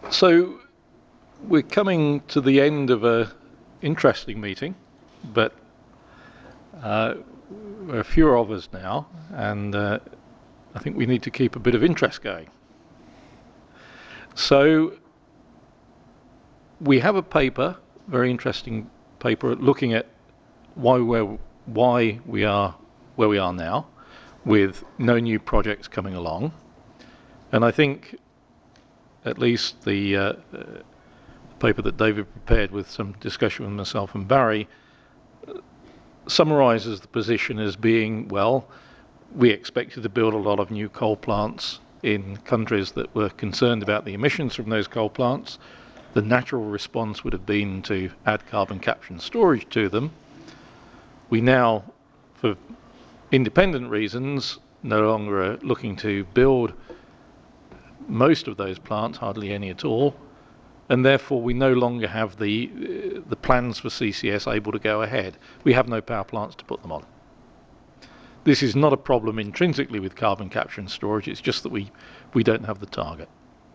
So we're coming to the end of an interesting meeting, but there are fewer of us now, and I think we need to keep a bit of interest going. So we have a paper, very interesting paper, looking at why we are where we are now, with no new projects coming along. And I think at least the paper that David prepared with some discussion with myself and Barry summarises the position as being, well, we expected to build a lot of new coal plants in countries that were concerned about the emissions from those coal plants. The natural response would have been to add carbon capture and storage to them. We now, for independent reasons, no longer are looking to build most of those plants, hardly any at all, and therefore we no longer have the plans for CCS able to go ahead. We have no power plants to put them on. This is not a problem intrinsically with carbon capture and storage, it's just that we don't have the target.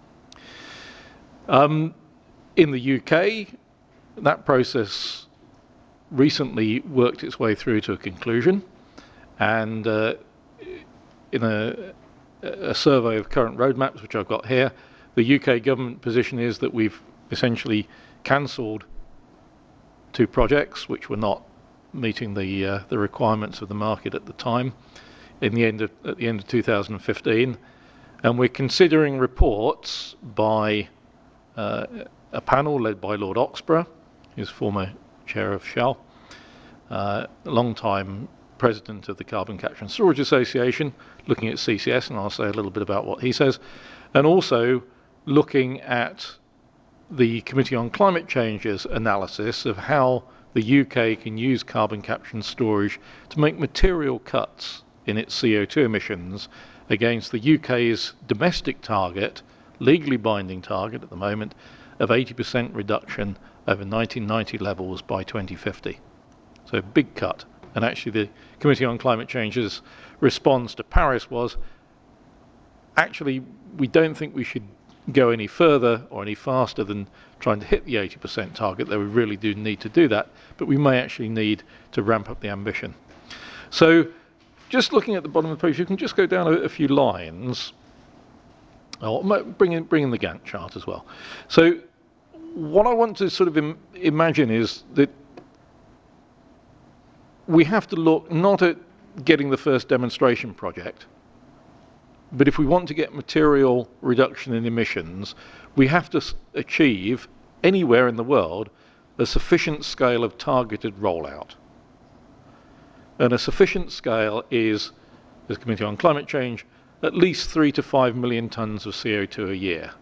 In the UK, that process recently worked its way through to a conclusion, and in a survey of current roadmaps, which I've got here, the UK government position is that we've essentially cancelled 2 projects which were not meeting the requirements of the market at the time at the end of 2015, and we're considering reports by a panel led by Lord Oxburgh, who's former chair of Shell, a long-time president of the Carbon Capture and Storage Association, looking at CCS, and I'll say a little bit about what he says, and also looking at the Committee on Climate Change's analysis of how the UK can use carbon capture and storage to make material cuts in its CO2 emissions against the UK's domestic target, legally binding target at the moment, of 80% reduction over 1990 levels by 2050. So a big cut. And actually the Committee on Climate Change's response to Paris was, actually, we don't think we should go any further or any faster than trying to hit the 80% target, though we really do need to do that, but we may actually need to ramp up the ambition. So just looking at the bottom of the page, you can just go down a few lines. I'll bring in the Gantt chart as well. So what I want to sort of imagine is that we have to look not at getting the first demonstration project, but if we want to get material reduction in emissions, we have to achieve, anywhere in the world, a sufficient scale of targeted rollout. And a sufficient scale is, as Committee on Climate Change, at least 3 to 5 million tonnes of CO2 a year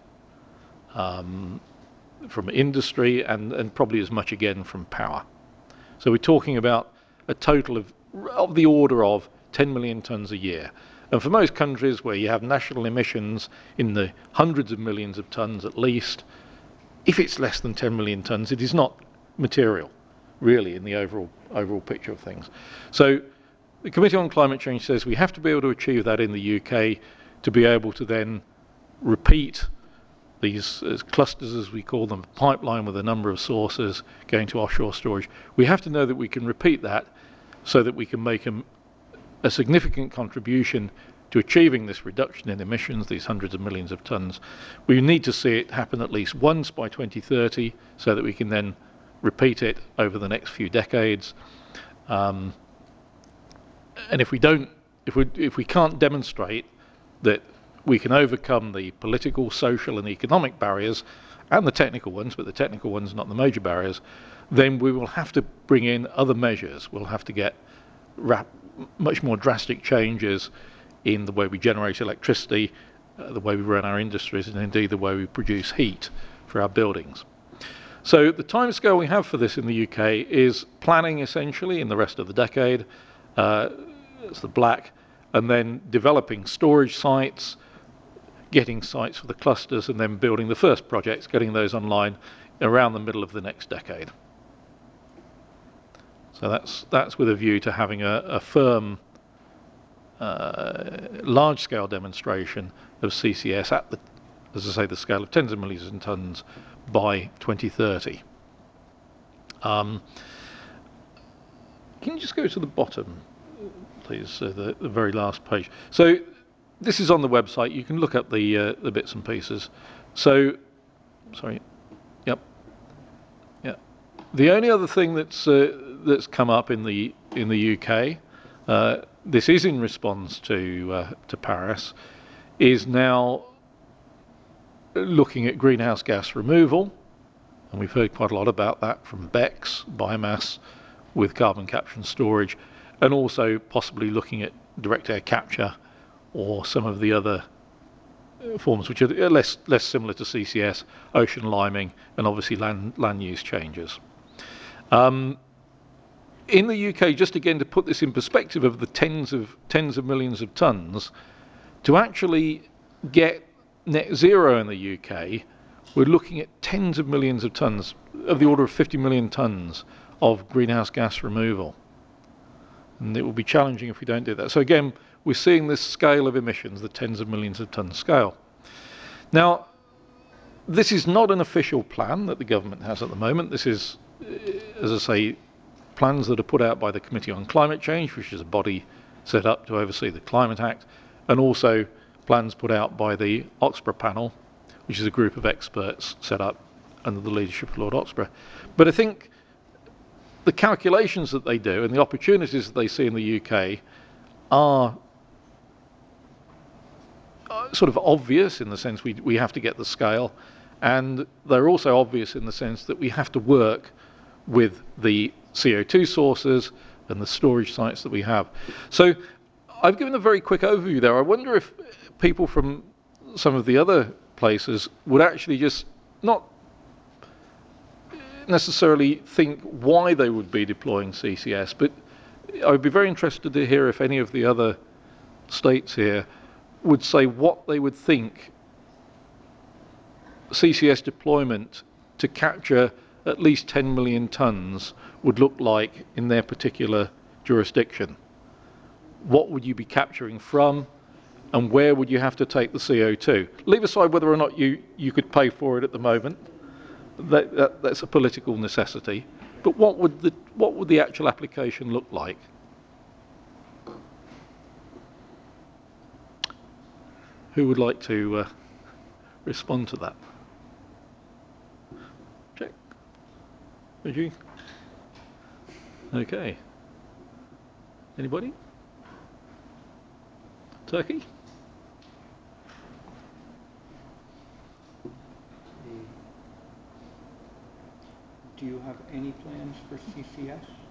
from industry, and probably as much again from power. So we're talking about a total of the order of 10 million tonnes a year. And for most countries where you have national emissions in the hundreds of millions of tonnes at least, if it's less than 10 million tonnes, it is not material, really, in the overall picture of things. So the Committee on Climate Change says we have to be able to achieve that in the UK to be able to then repeat these as clusters, as we call them, pipeline with a number of sources going to offshore storage. We have to know that we can repeat that so that we can make a significant contribution to achieving this reduction in emissions, these hundreds of millions of tonnes. We need to see it happen at least once by 2030 so that we can then repeat it over the next few decades. And if we can't demonstrate that we can overcome the political, social and economic barriers, and the technical ones, but the technical ones are not the major barriers, then we will have to bring in other measures. We'll have to get much more drastic changes in the way we generate electricity, the way we run our industries, and indeed the way we produce heat for our buildings. So the timescale we have for this in the UK is planning essentially in the rest of the decade, it's the black, and then developing storage sites, getting sites for the clusters, and then building the first projects, getting those online around the middle of the next decade. So that's with a view to having a firm, large-scale demonstration of CCS as I say, the scale of tens of millions of tonnes by 2030. Can you just go to the bottom, please, the very last page? So this is on the website. You can look up the bits and pieces. So, sorry, yep, yeah. The only other thing that's come up in the UK, this is in response to Paris, is now looking at greenhouse gas removal, and we've heard quite a lot about that from BECCS, biomass with carbon capture and storage, and also possibly looking at direct air capture or some of the other forms which are less similar to CCS, ocean liming, and obviously land use changes. In the UK, just again to put this in perspective of the tens of millions of tonnes, to actually get net zero in the UK, we're looking at tens of millions of tonnes, of the order of 50 million tonnes of greenhouse gas removal. And it will be challenging if we don't do that. So again, we're seeing this scale of emissions, the tens of millions of tonnes scale. Now, this is not an official plan that the government has at the moment. This is, as I say, plans that are put out by the Committee on Climate Change, which is a body set up to oversee the Climate Act, and also plans put out by the Oxburgh Panel, which is a group of experts set up under the leadership of Lord Oxburgh. But I think the calculations that they do and the opportunities that they see in the UK are sort of obvious in the sense we have to get the scale, and they're also obvious in the sense that we have to work with the CO2 sources and the storage sites that we have. So I've given a very quick overview there. I wonder if people from some of the other places would actually just not necessarily think why they would be deploying CCS, but I would be very interested to hear if any of the other states here would say what they would think CCS deployment to capture at least 10 million tonnes would look like in their particular jurisdiction. What would you be capturing from, and where would you have to take the CO2? Leave aside whether or not you could pay for it at the moment. That's a political necessity. But what would the actual application look like? Who would like to respond to that? Check. Would you? Okay. Anybody? Turkey? Do you have any plans for CCS?